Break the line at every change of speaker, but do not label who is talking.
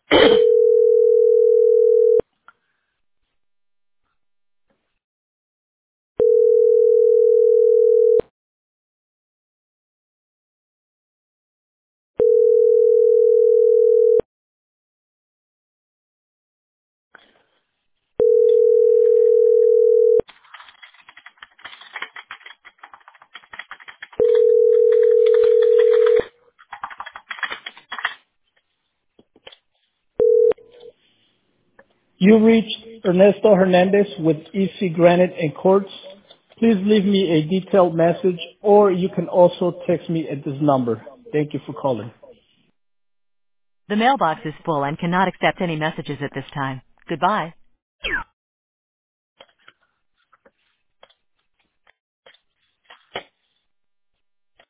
You reached Ernesto Hernandez with EC Granite and Quartz. Please leave me a detailed message, or you can also text me at this number. Thank you for calling.
The mailbox is full and cannot accept any messages at this time. Goodbye.